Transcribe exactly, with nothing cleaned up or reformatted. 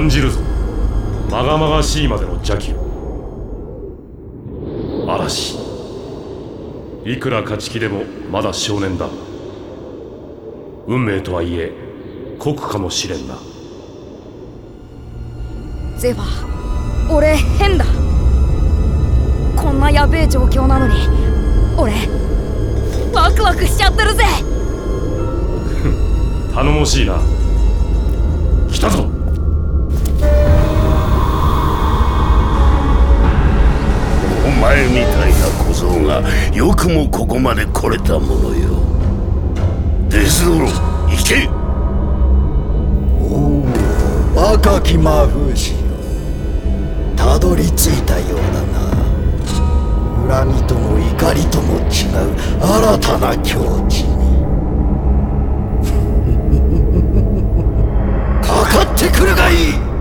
感じるぞ、まがまがしいまでの邪気を。嵐、いくら勝ち気でもまだ少年だ。運命とはいえ酷かもしれんな。 ゼファ、俺変だ。こんなやべえ状況なのに俺ワクワクしちゃってるぜ。 頼もしいな。来たぞ。 お前みたいな小僧がよくもここまで来れたものよ。デスドロ行け。 おお、若き魔風師よ、たどり着いたようだな。恨みとも怒りとも違う新たな境地に。かかってくるがいい。